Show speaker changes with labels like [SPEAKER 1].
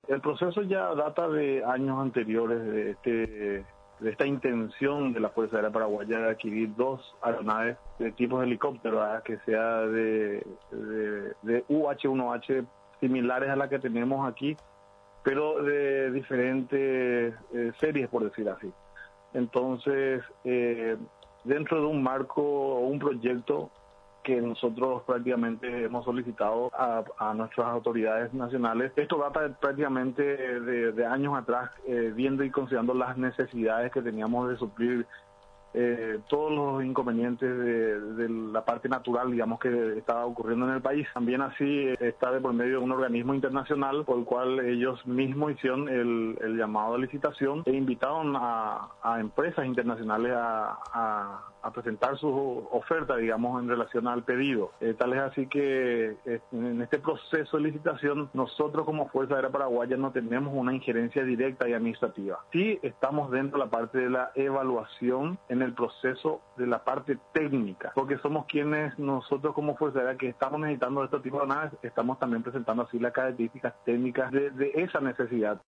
[SPEAKER 1] El proceso ya data de años anteriores de esta intención de la Fuerza Aérea Paraguaya de adquirir dos aeronaves de tipos de helicóptero, ¿verdad? Que sea de UH-1H similares a la que tenemos aquí, pero de diferentes series, por decir así. Entonces, dentro de un marco o un proyecto que nosotros prácticamente hemos solicitado a nuestras autoridades nacionales. Esto data prácticamente de años atrás, viendo y considerando las necesidades que teníamos de suplir todos los inconvenientes de la parte natural, digamos, que estaba ocurriendo en el país. También así está de por medio de un organismo internacional por el cual ellos mismos hicieron el llamado de licitación e invitaron a empresas internacionales a presentar sus ofertas, digamos, en relación al pedido. Tal es así que en este proceso de licitación nosotros como Fuerza Aérea Paraguaya no tenemos una injerencia directa y administrativa. Sí estamos dentro de la parte de la evaluación en el proceso de la parte técnica, porque somos quienes nosotros como Fuerza Aérea que estamos necesitando de este tipo de naves, estamos también presentando así las características técnicas de esa necesidad.